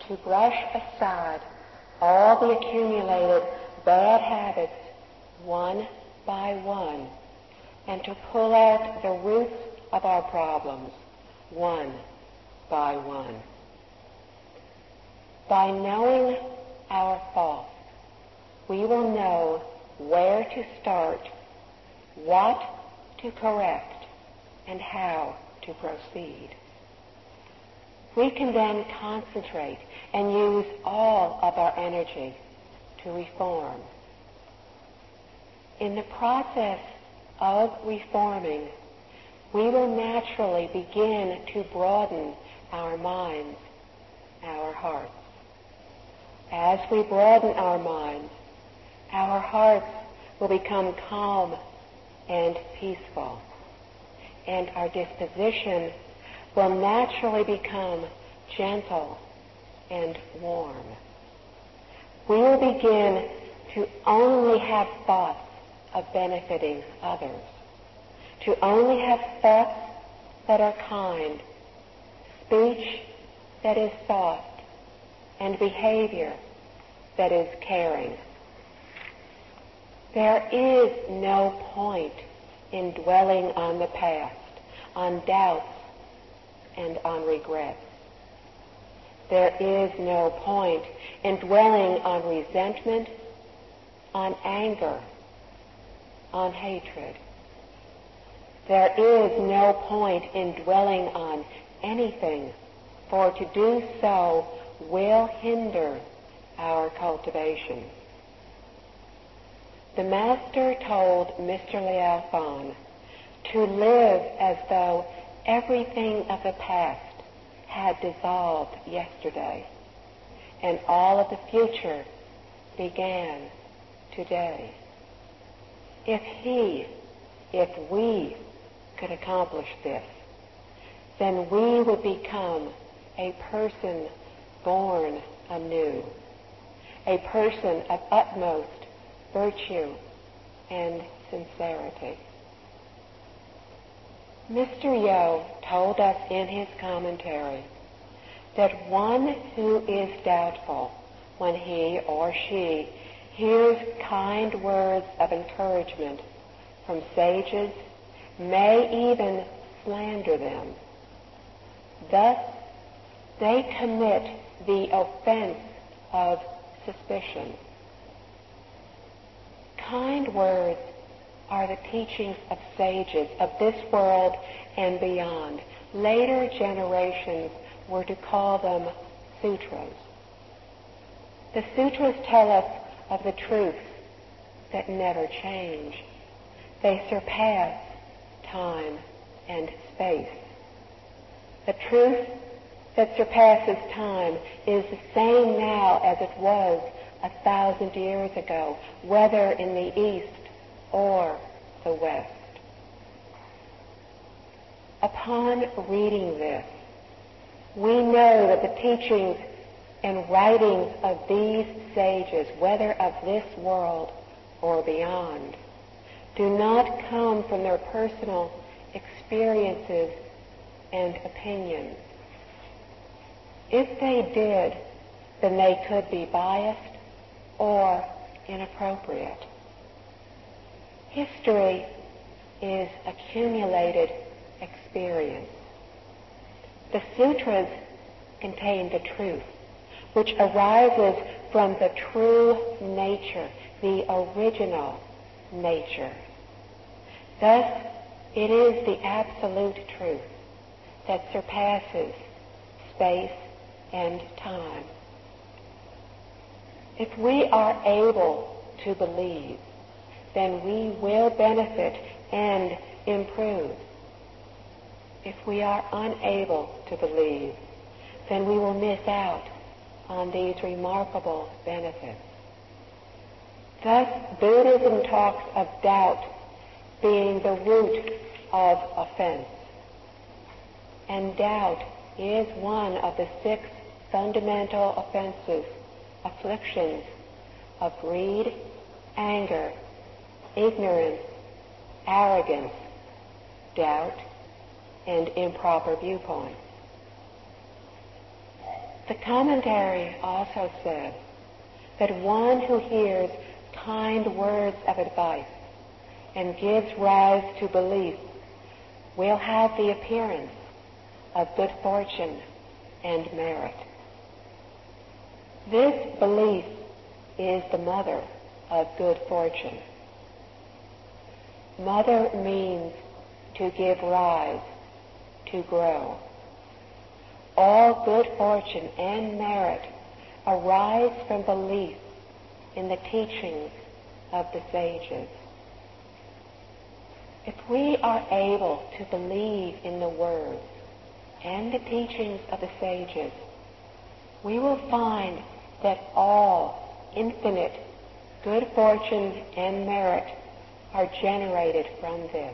to brush aside all the accumulated bad habits one by one, and to pull out the roots of our problems one by one. By knowing our faults, we will know where to start, what to correct, and how to proceed. We can then concentrate and use all of our energy to reform. In the process of reforming, we will naturally begin to broaden our minds, our hearts. As we broaden our minds, our hearts will become calm and peaceful, and our disposition will naturally become gentle and warm. We will begin to only have thoughts of benefiting others, to only have thoughts that are kind, speech that is soft, and behavior that is caring. There is no point in dwelling on the past, on doubts, and on regrets. There is no point in dwelling on resentment, on anger, on hatred. There is no point in dwelling on anything, for to do so will hinder our cultivation. The Master told Mr. Liao Fan to live as though everything of the past had dissolved yesterday, and all of the future began today. If we could accomplish this, then we would become a person born anew, a person of utmost virtue and sincerity. Mr. Yo told us in his commentary that one who is doubtful when he or she hears kind words of encouragement from sages may even slander them. Thus, they commit the offense of suspicion. Kind words are the teachings of sages of this world and beyond. Later generations were to call them sutras. The sutras tell us of the truths that never change. They surpass time and space. The truth that surpasses time is the same now as it was 1,000 years ago, whether in the East or the West. Upon reading this, we know that the teachings and writings of these sages, whether of this world or beyond, do not come from their personal experiences and opinions. If they did, then they could be biased or inappropriate. History is accumulated experience. The sutras contain the truth, which arises from the true nature, the original nature. Thus, it is the absolute truth that surpasses space and time. If we are able to believe, then we will benefit and improve. If we are unable to believe, then we will miss out on these remarkable benefits. Thus, Buddhism talks of doubt being the root of offense. And doubt is one of the 6 fundamental offenses, afflictions of greed, anger, ignorance, arrogance, doubt, and improper viewpoints. The commentary also said that one who hears kind words of advice and gives rise to belief will have the appearance of good fortune and merit. This belief is the mother of good fortune. Mother means to give rise, to grow. All good fortune and merit arise from belief in the teachings of the sages. If we are able to believe in the words and the teachings of the sages, we will find that all infinite good fortune and merit are generated from this.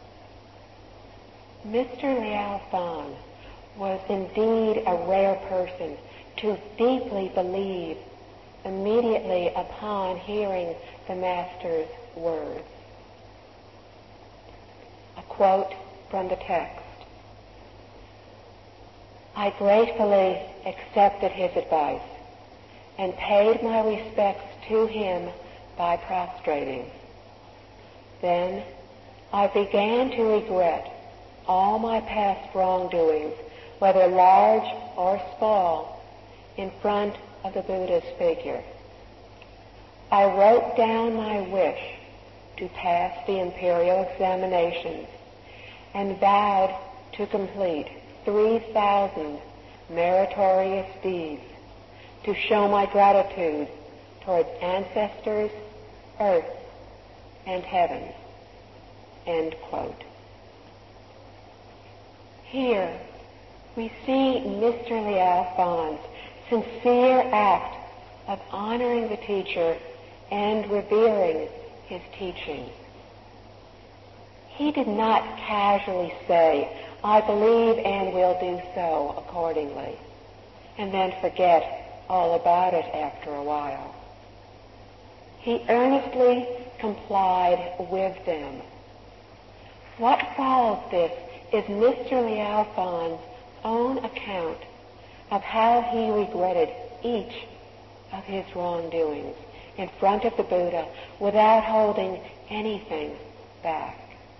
Mr. Liao Fan was indeed a rare person to deeply believe immediately upon hearing the Master's words. A quote from the text. I gratefully accepted his advice and paid my respects to him by prostrating. Then I began to regret all my past wrongdoings, whether large or small, in front of the Buddha's figure. I wrote down my wish to pass the imperial examinations and vowed to complete 3,000 meritorious deeds to show my gratitude towards ancestors, earth, and heaven. End quote. Here we see Mr. Liao Fan's sincere act of honoring the teacher and revering his teachings. He did not casually say, I believe and will do so accordingly, and then forget all about it after a while. He earnestly complied with them. What follows this is Mr. Liao Fan's own account of how he regretted each of his wrongdoings in front of the Buddha without holding anything back.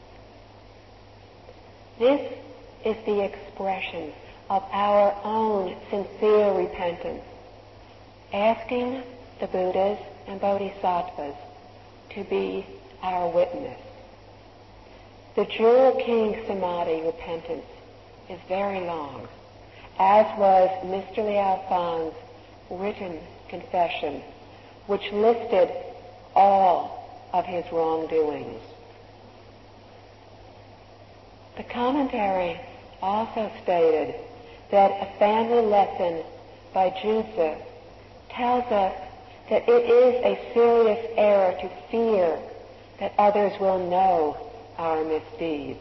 This is the expression of our own sincere repentance, asking the Buddhas and Bodhisattvas to be our witness. The Jewel King Samadhi repentance is very long, as was Mr. Liao Fan's written confession, which listed all of his wrongdoings. The commentary also stated that a family lesson by Jutsu tells us that it is a serious error to fear that others will know our misdeeds.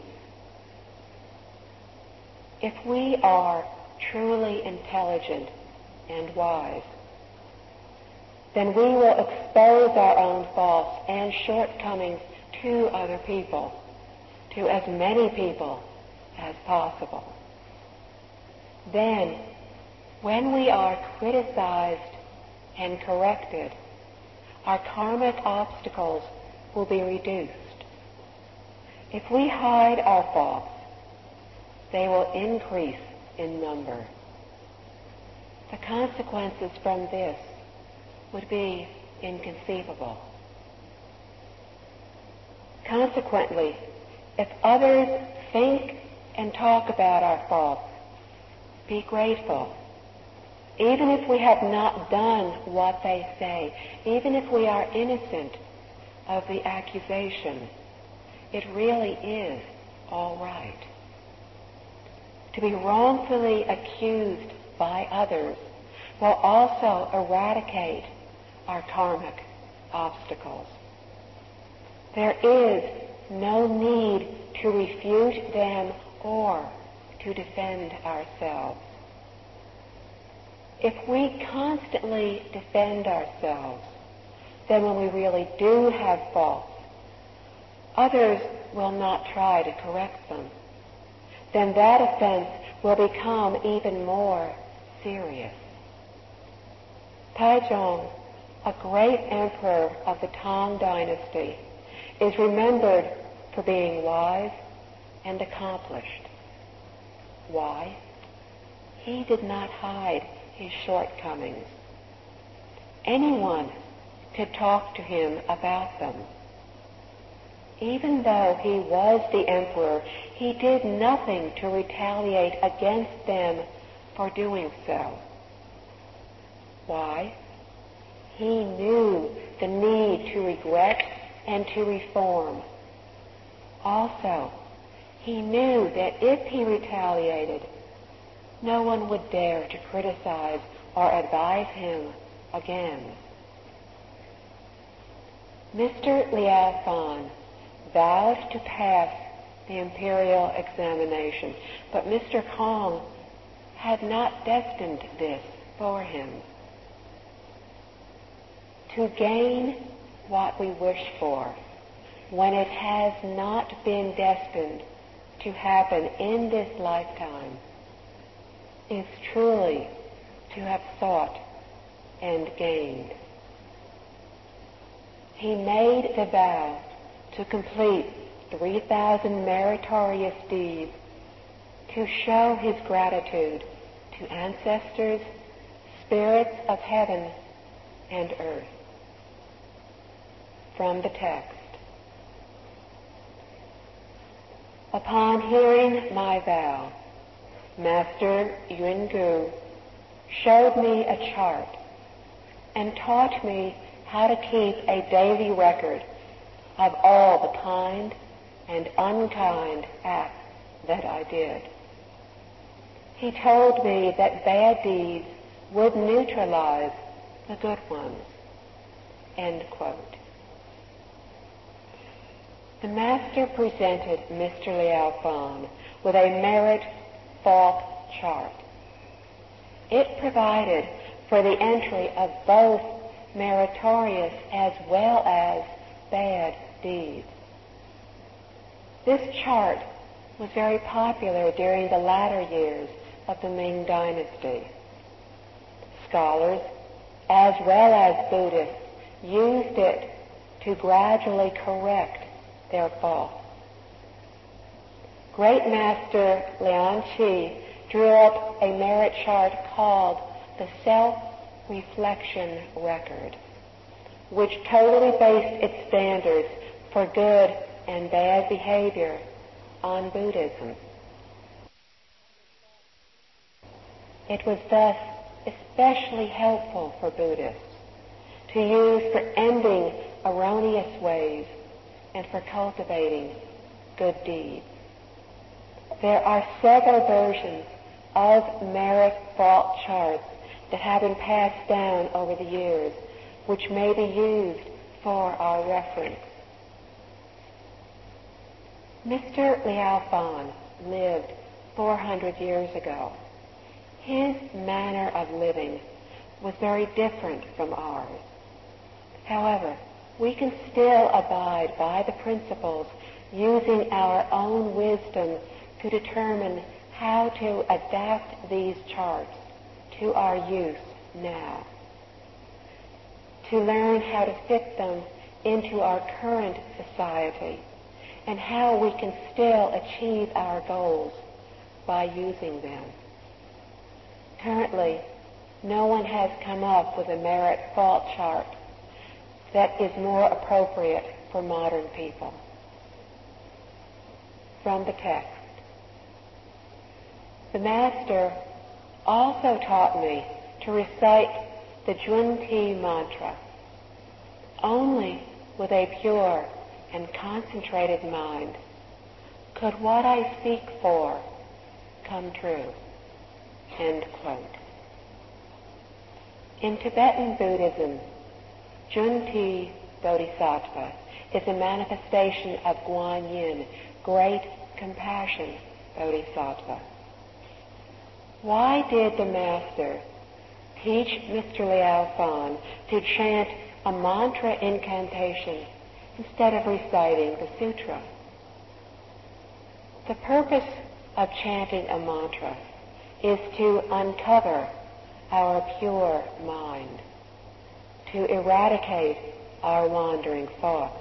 If we are truly intelligent and wise, then we will expose our own faults and shortcomings to other people, to as many people as possible. Then, when we are criticized and corrected, our karmic obstacles will be reduced. If we hide our faults, they will increase in number. The consequences from this would be inconceivable. Consequently, if others think and talk about our faults, be grateful. Even if we have not done what they say, even if we are innocent of the accusation, it really is all right. To be wrongfully accused by others will also eradicate our karmic obstacles. There is no need to refute them or to defend ourselves. If we constantly defend ourselves, then when we really do have faults, others will not try to correct them. Then that offense will become even more serious. Taizong, a great emperor of the Tang dynasty, is remembered for being wise and accomplished. Why? He did not hide his shortcomings. Anyone could talk to him about them. Even though he was the emperor, he did nothing to retaliate against them for doing so. Why? He knew the need to regret and to reform. Also, he knew that if he retaliated, no one would dare to criticize or advise him again. Mr. Liao Fan vowed to pass the imperial examination, but Mr. Kong had not destined this for him. To gain what we wish for, when it has not been destined to happen in this lifetime, is truly to have sought and gained. He made the vow to complete 3,000 meritorious deeds to show his gratitude to ancestors, spirits of heaven and earth. From the text. Upon hearing my vow, Master Yun Gu showed me a chart and taught me how to keep a daily record of all the kind and unkind acts that I did. He told me that bad deeds would neutralize the good ones. End quote. The Master presented Mr. Liao Fan with a merit fault chart. It provided for the entry of both meritorious as well as bad deeds. This chart was very popular during the latter years of the Ming Dynasty. Scholars, as well as Buddhists, used it to gradually correct their faults. Great Master Liang Qi drew up a merit chart called the Self-Reflection Record, which totally based its standards for good and bad behavior on Buddhism. It was thus especially helpful for Buddhists to use for ending erroneous ways and for cultivating good deeds. There are several versions of merit fault charts that have been passed down over the years, which may be used for our reference. Mr. Liao Fan lived 400 years ago. His manner of living was very different from ours. However, we can still abide by the principles using our own wisdom to determine how to adapt these charts to our use now, to learn how to fit them into our current society, and how we can still achieve our goals by using them. Currently, no one has come up with a merit fault chart that is more appropriate for modern people. From the text. The Master also taught me to recite the Junti mantra. Only with a pure and concentrated mind could what I seek for come true. End quote. In Tibetan Buddhism, Junti Bodhisattva is a manifestation of Guan Yin, great compassion Bodhisattva. Why did the Master teach Mr. Liao Fan to chant a mantra incantation instead of reciting the sutra? The purpose of chanting a mantra is to uncover our pure mind. to eradicate our wandering thoughts.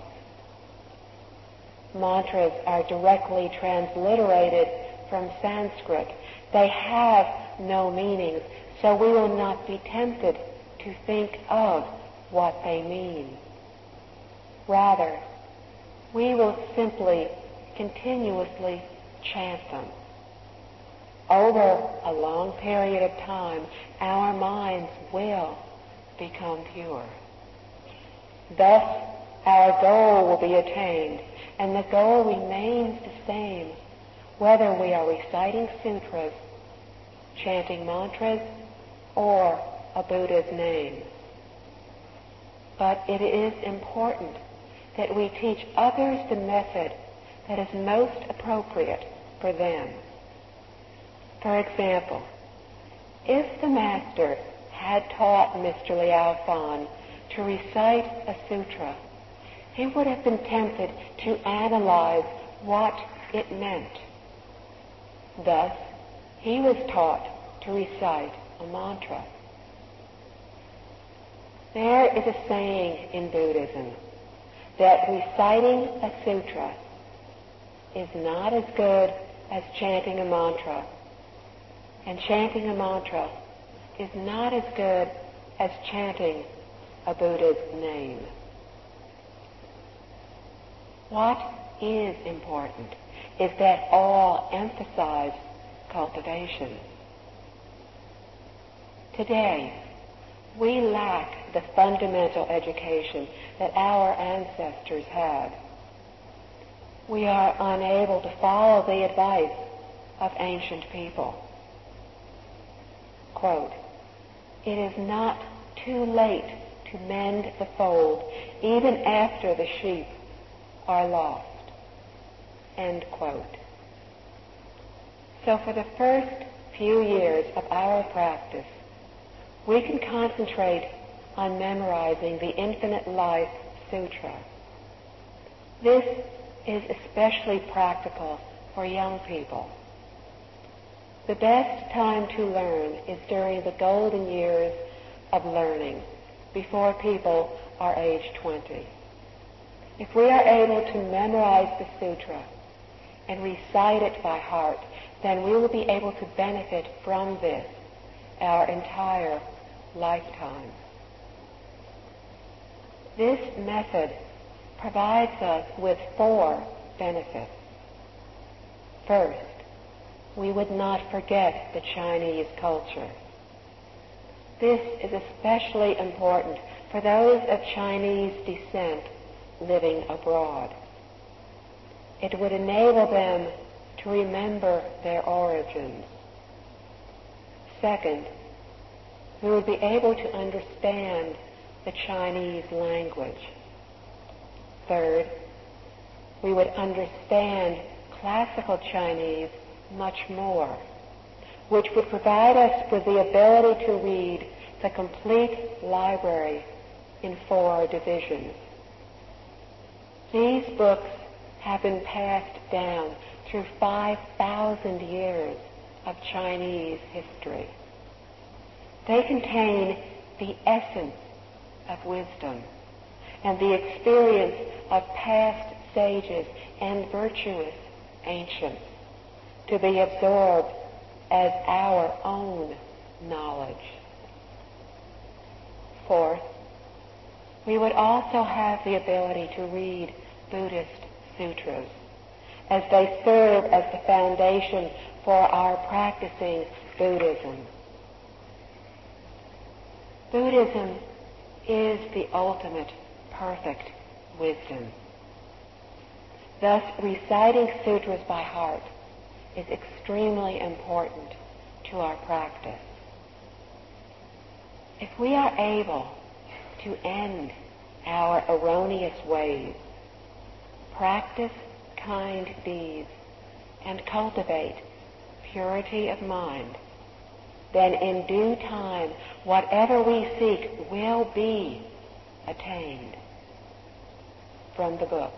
Mantras are directly transliterated from Sanskrit. They have no meanings, so we will not be tempted to think of what they mean. Rather, we will simply continuously chant them. Over a long period of time, our minds will become pure. Thus, our goal will be attained, and the goal remains the same, whether we are reciting sutras, chanting mantras, or a Buddha's name. But it is important that we teach others the method that is most appropriate for them. For example, if the Master had taught Mr. Liao Fan to recite a sutra, he would have been tempted to analyze what it meant. Thus, he was taught to recite a mantra. There is a saying in Buddhism that reciting a sutra is not as good as chanting a mantra, and chanting a mantra is not as good as chanting a Buddha's name. What is important is that all emphasize cultivation. Today, we lack the fundamental education that our ancestors had. We are unable to follow the advice of ancient people. Quote, "It is not too late to mend the fold, even after the sheep are lost." End quote. So for the first few years of our practice, we can concentrate on memorizing the Infinite Life Sutra. This is especially practical for young people. The best time to learn is during the golden years of learning, before people are age 20. If we are able to memorize the sutra and recite it by heart, then we will be able to benefit from this our entire lifetime. This method provides us with 4 benefits. First, we would not forget the Chinese culture. This is especially important for those of Chinese descent living abroad. It would enable them to remember their origins. Second, we would be able to understand the Chinese language. Third, we would understand classical Chinese much more, which would provide us with the ability to read the complete library in 4 divisions. These books have been passed down through 5,000 years of Chinese history. They contain the essence of wisdom and the experience of past sages and virtuous ancients to be absorbed as our own knowledge. Fourth, we would also have the ability to read Buddhist sutras, as they serve as the foundation for our practicing Buddhism. Buddhism is the ultimate perfect wisdom. Thus, reciting sutras by heart is extremely important to our practice. If we are able to end our erroneous ways, practice kind deeds, and cultivate purity of mind, then in due time, whatever we seek will be attained. From the book.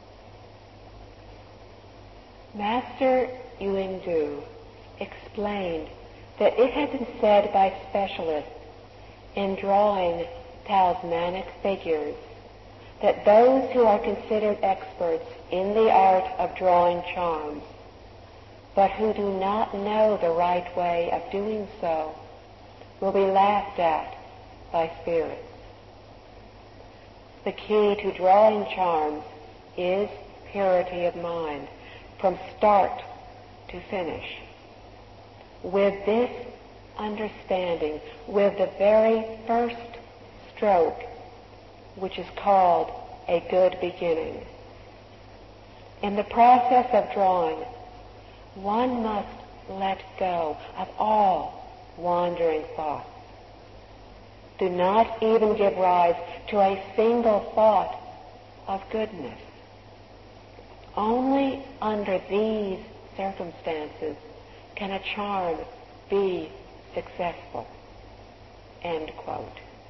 Master Yuengdu explained that it had been said by specialists in drawing talismanic figures that those who are considered experts in the art of drawing charms, but who do not know the right way of doing so, will be laughed at by spirits. The key to drawing charms is purity of mind, from start to finish. With this understanding, with the very first stroke, which is called a good beginning. In the process of drawing, one must let go of all wandering thoughts. Do not even give rise to a single thought of goodness. Only under these circumstances can a charm be successful. End quote.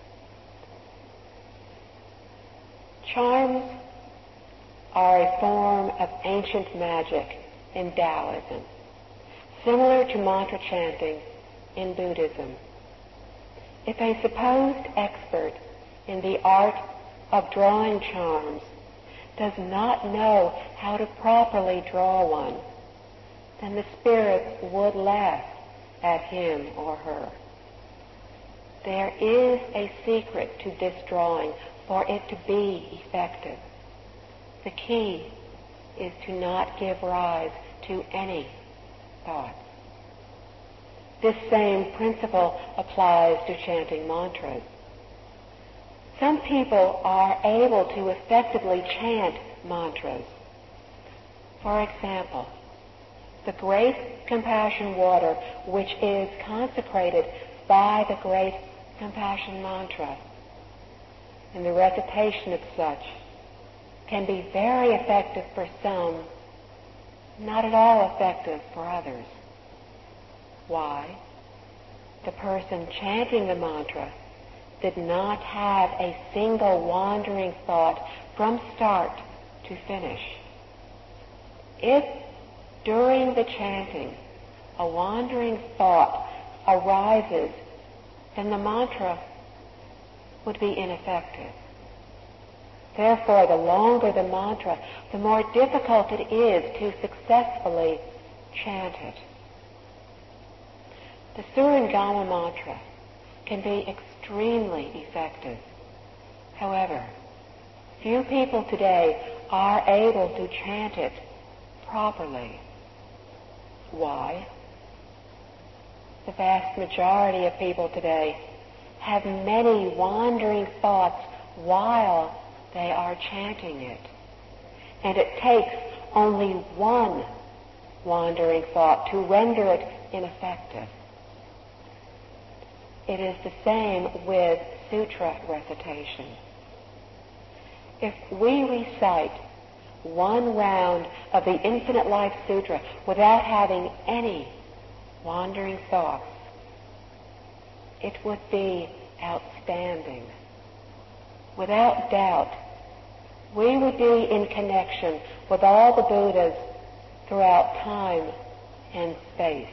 Charms are a form of ancient magic in Taoism, similar to mantra chanting in Buddhism. If a supposed expert in the art of drawing charms does not know how to properly draw one, then the spirits would laugh at him or her. There is a secret to this drawing for it to be effective. The key is to not give rise to any thoughts. This same principle applies to chanting mantras. Some people are able to effectively chant mantras. For example, the great compassion water, which is consecrated by the great compassion mantra, and the recitation of such can be very effective for some, not at all effective for others. Why? The person chanting the mantra did not have a single wandering thought from start to finish. If during the chanting a wandering thought arises, then the mantra would be ineffective. Therefore, the longer the mantra, the more difficult it is to successfully chant it. The Surangama mantra can be extremely effective. However, few people today are able to chant it properly. Why? The vast majority of people today have many wandering thoughts while they are chanting it. And it takes only one wandering thought to render it ineffective. It is the same with sutra recitation. If we recite one round of the Infinite Life Sutra without having any wandering thoughts, it would be outstanding. Without doubt, we would be in connection with all the Buddhas throughout time and space.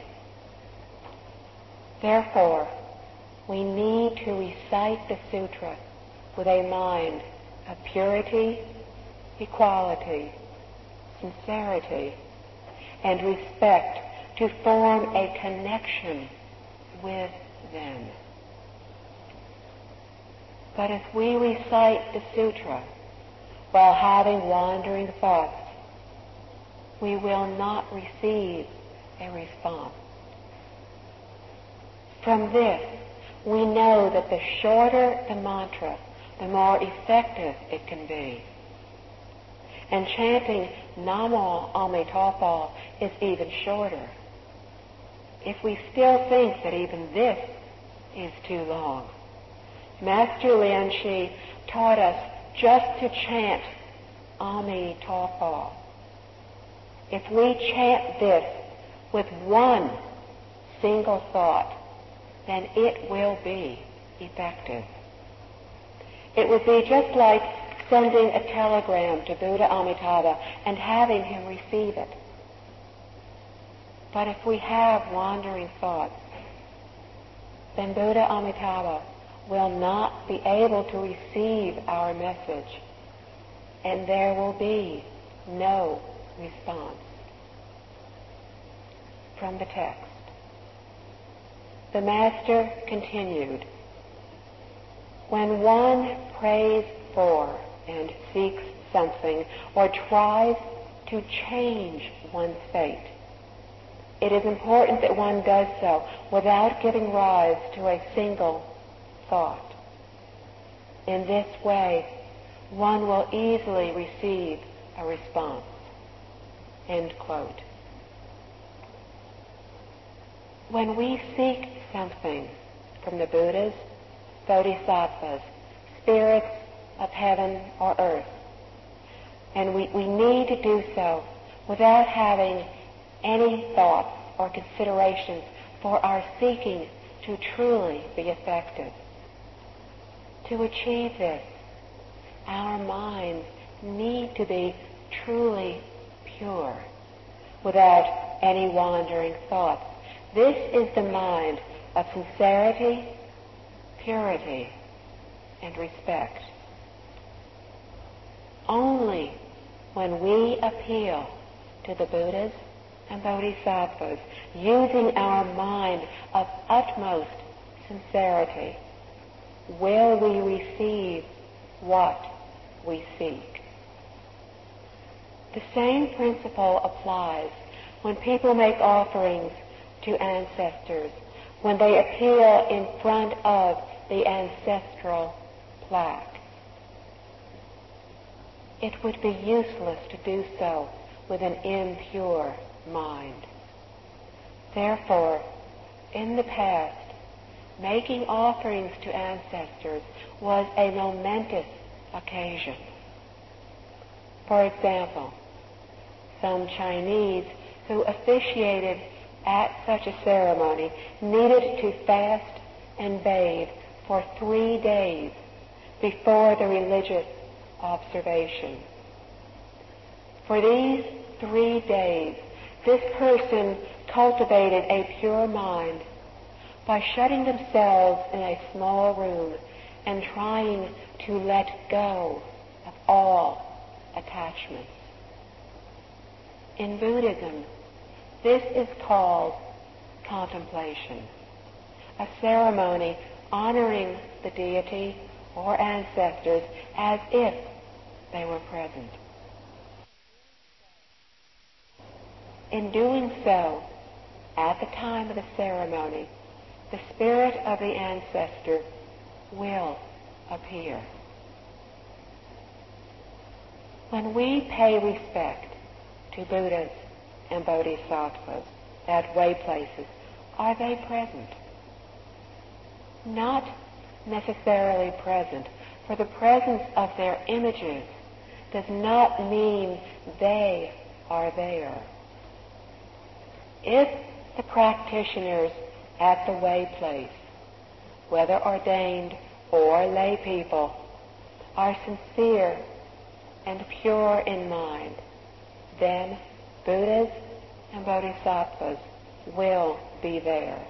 Therefore, we need to recite the sutra with a mind of purity, equality, sincerity, and respect to form a connection with them. But if we recite the sutra while having wandering thoughts, we will not receive a response. From this, we know that the shorter the mantra, the more effective it can be. And chanting Namo Amitabha is even shorter. If we still think that even this is too long, Master Lianchi taught us just to chant Amitabha. If we chant this with one single thought, then it will be effective. It would be just like sending a telegram to Buddha Amitabha and having him receive it. But if we have wandering thoughts, then Buddha Amitabha will not be able to receive our message, and there will be no response. From the text. The Master continued, when one prays for and seeks something or tries to change one's fate, it is important that one does so without giving rise to a single thought. In this way, one will easily receive a response. End quote. When we seek something from the Buddhas, Bodhisattvas, spirits of heaven or earth, and we need to do so without having any thoughts or considerations for our seeking to truly be effective. To achieve this, our minds need to be truly pure, without any wandering thoughts. This is the mind of sincerity, purity, and respect. Only when we appeal to the Buddhas and Bodhisattvas, using our mind of utmost sincerity, will we receive what we seek. The same principle applies when people make offerings to ancestors, when they appeal in front of the ancestral plaque. It would be useless to do so with an impure mind. Therefore, in the past, making offerings to ancestors was a momentous occasion. For example, some Chinese who officiated at such a ceremony needed to fast and bathe for 3 days before the religious observation. For these 3 days, this person cultivated a pure mind by shutting themselves in a small room and trying to let go of all attachments. In Buddhism, this is called contemplation, a ceremony honoring the deity or ancestors as if they were present. In doing so, at the time of the ceremony, the spirit of the ancestor will appear. When we pay respect to Buddhas and Bodhisattvas at way places, are they present? Not necessarily present, for the presence of their images does not mean they are there. If the practitioners at the way place, whether ordained or lay people, are sincere and pure in mind, then Buddhas and Bodhisattvas will be there.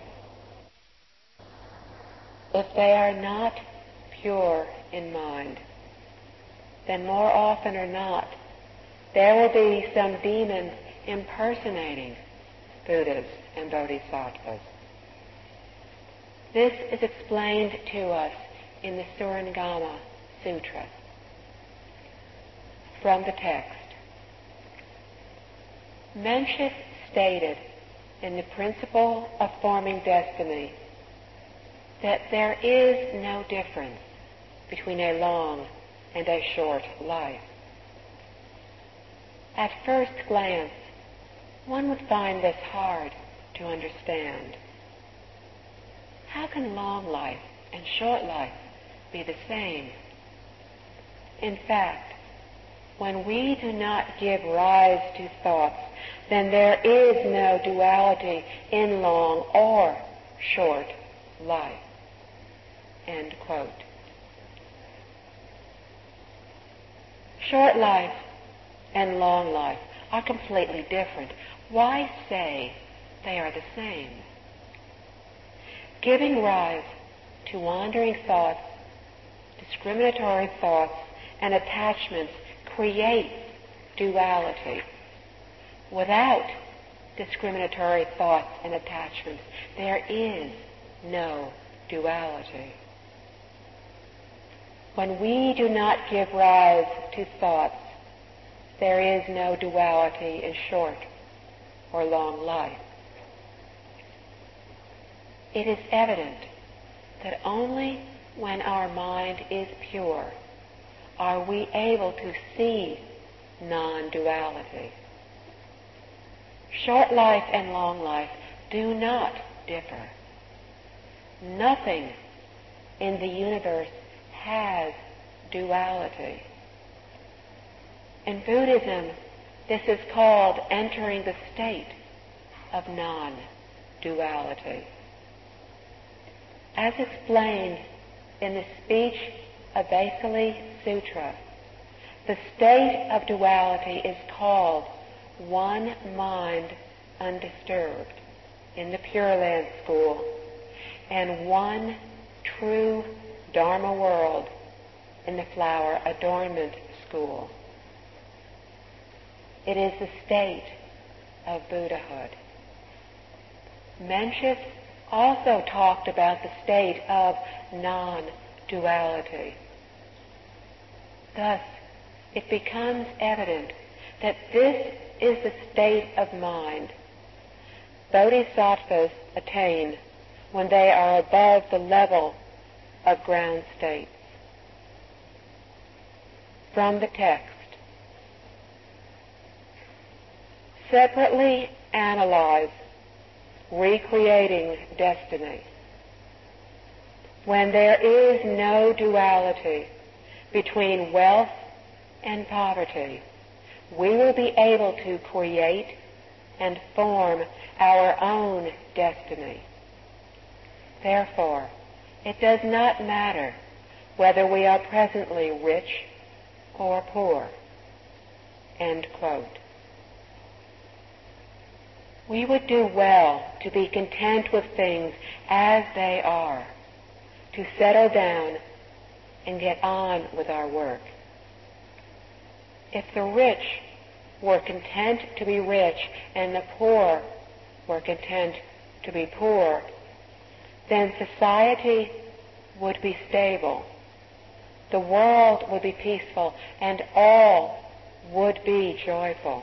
If they are not pure in mind, then more often or not, there will be some demons impersonating Buddhas and Bodhisattvas. This is explained to us in the Surangama Sutra. From the text. Mencius stated in the Principle of Forming Destiny that there is no difference between a long and a short life. At first glance, one would find this hard to understand. How can long life and short life be the same? In fact, when we do not give rise to thoughts, then there is no duality in long or short life. End quote. Short life and long life are completely different. Why say they are the same? Giving rise to wandering thoughts, discriminatory thoughts, and attachments creates duality. Without discriminatory thoughts and attachments, there is no duality. When we do not give rise to thoughts, there is no duality in short or long life. It is evident that only when our mind is pure are we able to see non-duality. Short life and long life do not differ. Nothing in the universe has duality. In Buddhism, this is called entering the state of non-duality. As explained in the speech of Vesali Sutra, the state of duality is called one mind undisturbed in the Pure Land School, and one true Dharma world in the Flower Adornment School. It is the state of Buddhahood. Mencius also talked about the state of non-duality. Thus, it becomes evident that this is the state of mind bodhisattvas attain when they are above the level of ground states. From the text, separately analyze recreating destiny. When there is no duality between wealth and poverty, we will be able to create and form our own destiny. Therefore, it does not matter whether we are presently rich or poor. End quote. We would do well to be content with things as they are, to settle down and get on with our work. If the rich were content to be rich and the poor were content to be poor, then society would be stable, the world would be peaceful, and all would be joyful.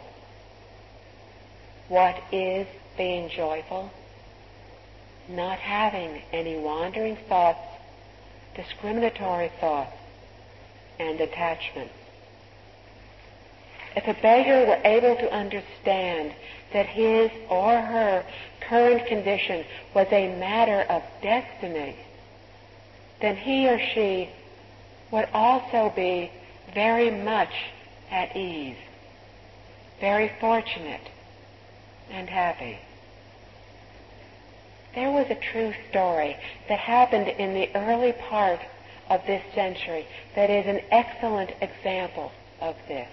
What is being joyful? Not having any wandering thoughts, discriminatory thoughts, and attachments. If a beggar were able to understand that his or her current condition was a matter of destiny, then he or she would also be very much at ease, very fortunate and happy. There was a true story that happened in the early part of this century that is an excellent example of this.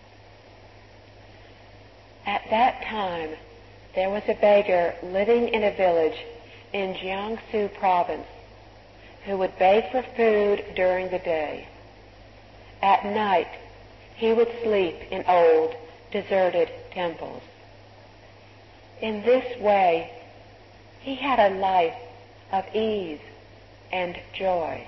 At that time, there was a beggar living in a village in Jiangsu province who would beg for food during the day. At night, he would sleep in old, deserted temples. In this way, he had a life of ease and joy.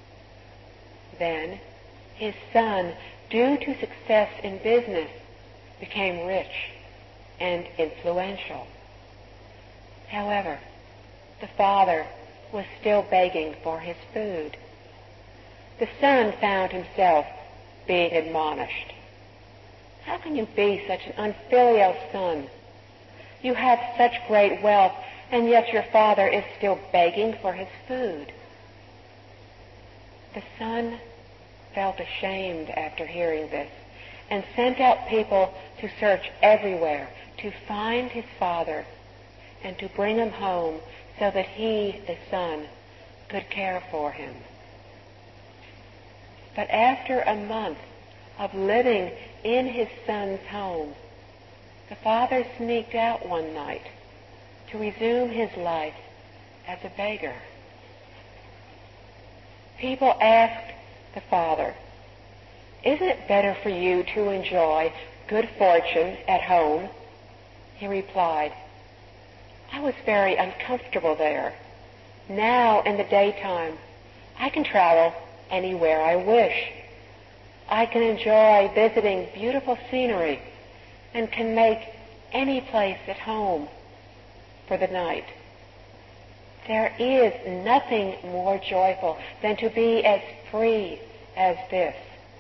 Then, his son, due to success in business, became rich and influential. However, the father was still begging for his food. The son found himself being admonished. How can you be such an unfilial son? You have such great wealth, and yet your father is still begging for his food. The son felt ashamed after hearing this, and sent out people to search everywhere to find his father and to bring him home so that he, the son, could care for him. But after a month of living in his son's home, the father sneaked out one night to resume his life as a beggar. People asked the Father, "Isn't it better for you to enjoy good fortune at home?" He replied, "I was very uncomfortable there. Now, in the daytime, I can travel anywhere I wish. I can enjoy visiting beautiful scenery and can make any place at home for the night. There is nothing more joyful than to be as free as this.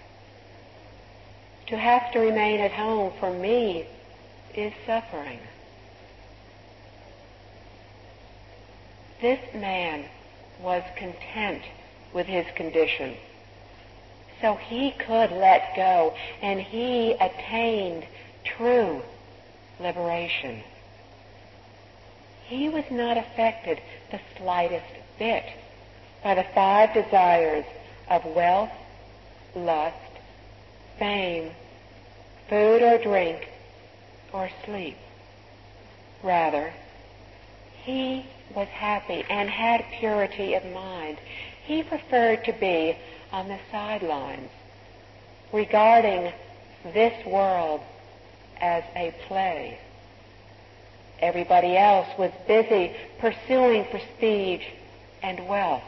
To have to remain at home for me is suffering." This man was content with his condition, so he could let go, and he attained true liberation. He was not affected the slightest bit by the 5 desires of wealth, lust, fame, food or drink, or sleep. Rather, he was happy and had purity of mind. He preferred to be on the sidelines, regarding this world as a play. Everybody else was busy pursuing prestige and wealth.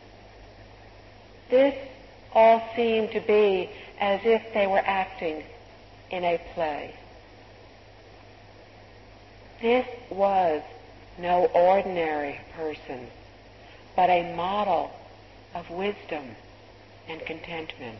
This all seemed to be as if they were acting in a play. This was no ordinary person, but a model of wisdom and contentment.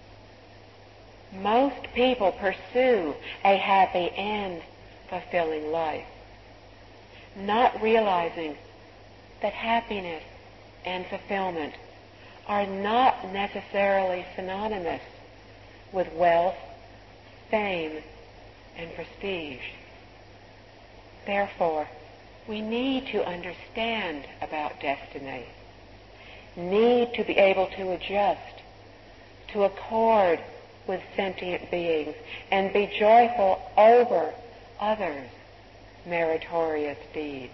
Most people pursue a happy and fulfilling life, not realizing that happiness and fulfillment are not necessarily synonymous with wealth, fame, and prestige. Therefore, we need to understand about destiny, need to be able to adjust, to accord with sentient beings, and be joyful over others' meritorious deeds.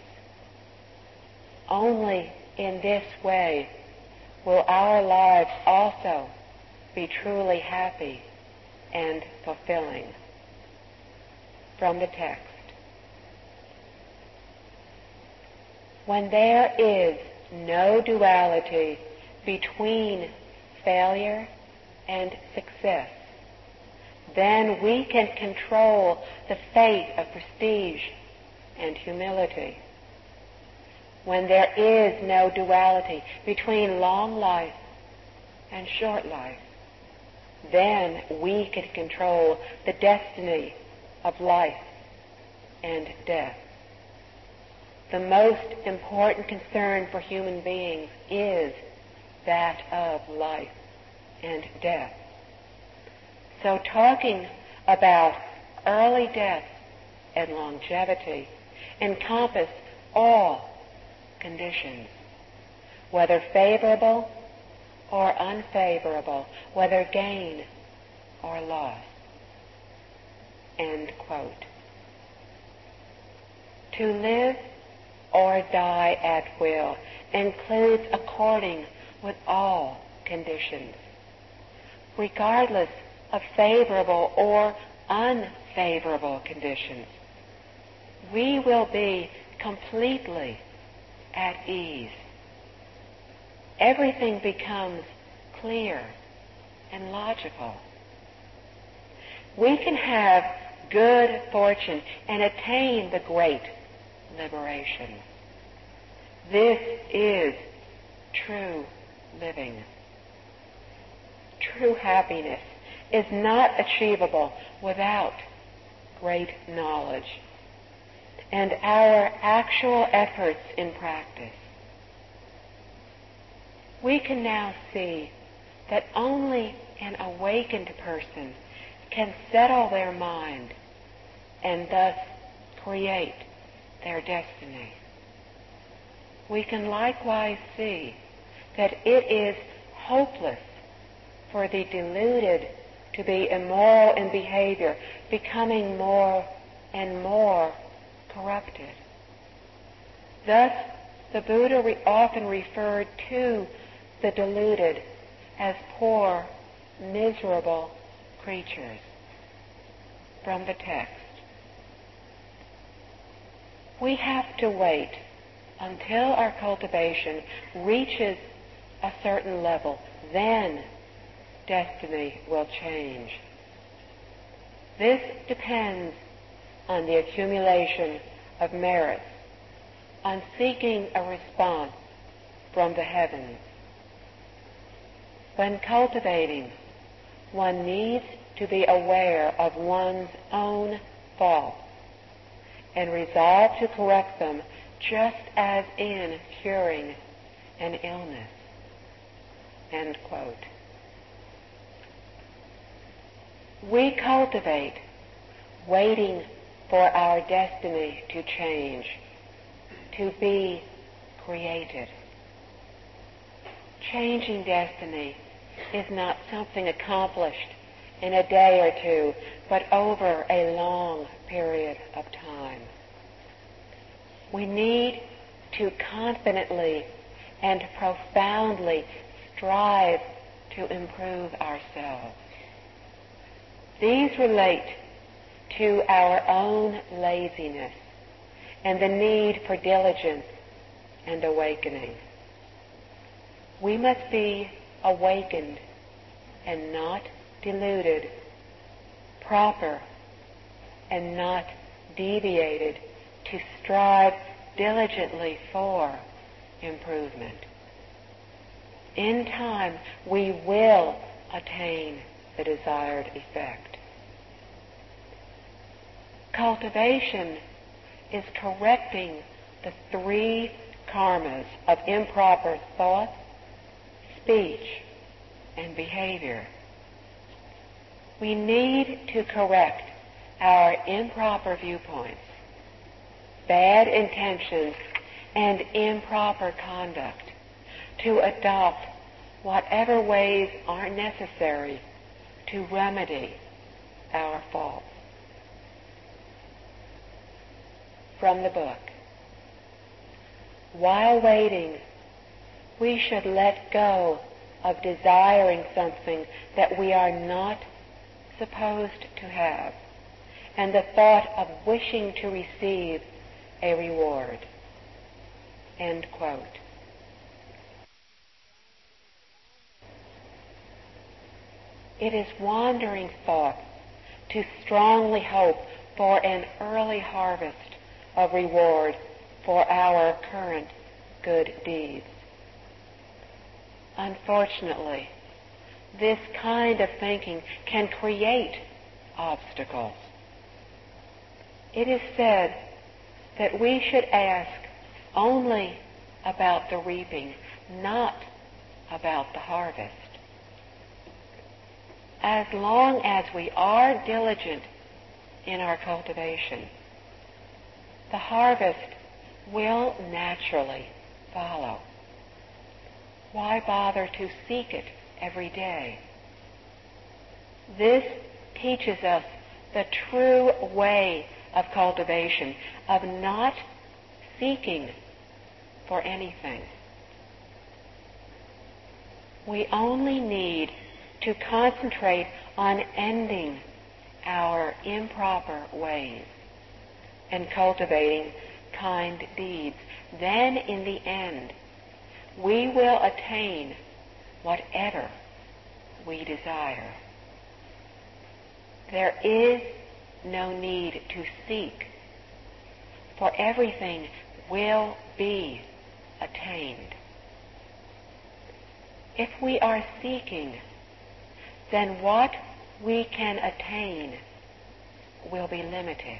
Only in this way will our lives also be truly happy and fulfilling. From the text. When there is no duality between failure and success, then we can control the fate of prestige and humility. When there is no duality between long life and short life, then we can control the destiny of life and death. The most important concern for human beings is that of life and death. So talking about early death and longevity encompass all conditions, whether favorable or unfavorable, whether gain or loss. End quote. To live or die at will includes according with all conditions, regardless of favorable or unfavorable conditions. We will be completely at ease. Everything becomes clear and logical. We can have good fortune and attain the great liberation. This is true living. True happiness is not achievable without great knowledge and our actual efforts in practice. We can now see that only an awakened person can settle their mind and thus create their destiny. We can likewise see that it is hopeless for the deluded to be immoral in behavior, becoming more and more corrupted. Thus, the Buddha often referred to the deluded as poor, miserable creatures. From the text. We have to wait until our cultivation reaches a certain level. Then destiny will change. This depends on the accumulation of merits, on seeking a response from the heavens. When cultivating, one needs to be aware of one's own faults and resolve to correct them, just as in curing an illness. End quote. We cultivate waiting for our destiny to change, to be created. Changing destiny is not something accomplished in a day or two, but over a long period of time. We need to confidently and profoundly strive to improve ourselves. These relate to our own laziness and the need for diligence and awakening. We must be awakened and not deluded, proper and not deviated, to strive diligently for improvement. In time, we will attain the desired effect. Cultivation is correcting the three karmas of improper thought, speech, and behavior. We need to correct our improper viewpoints, bad intentions, and improper conduct, to adopt whatever ways are necessary to remedy our faults. From the book. While waiting, we should let go of desiring something that we are not supposed to have, and the thought of wishing to receive a reward. End quote. It is wandering thought to strongly hope for an early harvest of reward for our current good deeds. Unfortunately, this kind of thinking can create obstacles. It is said that we should ask only about the reaping, not about the harvest. As long as we are diligent in our cultivation, the harvest will naturally follow. Why bother to seek it every day? This teaches us the true way of cultivation, of not seeking for anything. We only need to concentrate on ending our improper ways and cultivating kind deeds. Then, in the end, we will attain whatever we desire. There is no need to seek, for everything will be attained. If we are seeking, then what we can attain will be limited.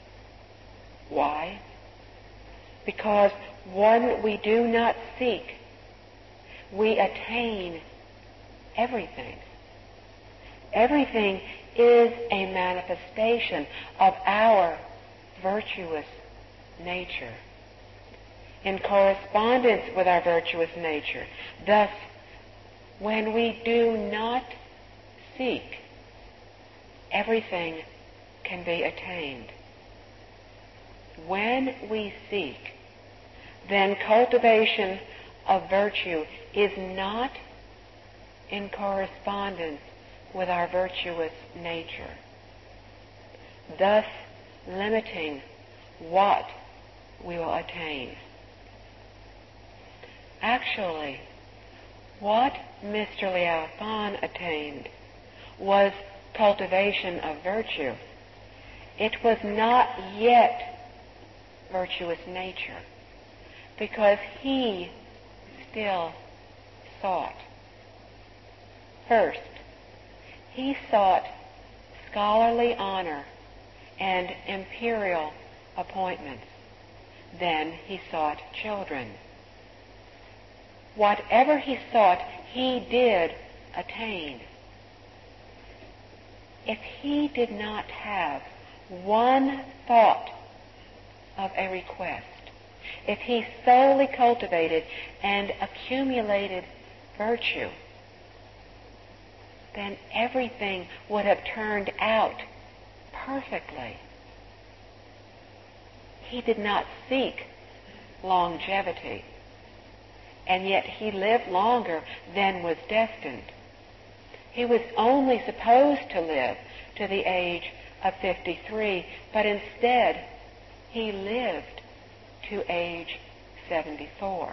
Why? Because when we do not seek, we attain everything. Everything is a manifestation of our virtuous nature, in correspondence with our virtuous nature. Thus, when we do not seek, everything can be attained. When we seek, then cultivation of virtue is not in correspondence with our virtuous nature, thus limiting what we will attain. Actually, what Mr. Liao Fan attained was cultivation of virtue. It was not yet virtuous nature, because he still sought. First, he sought scholarly honor and imperial appointments. Then he sought children. Whatever he sought, he did attain. If he did not have one thought of a request, if he solely cultivated and accumulated virtue, then everything would have turned out perfectly. He did not seek longevity, and yet he lived longer than was destined. He was only supposed to live to the age of 53, but instead he lived to age 74.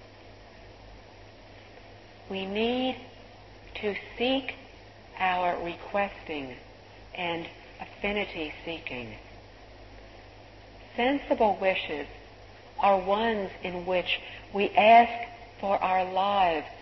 We need to seek our requesting and affinity seeking. Sensible wishes are ones in which we ask for our lives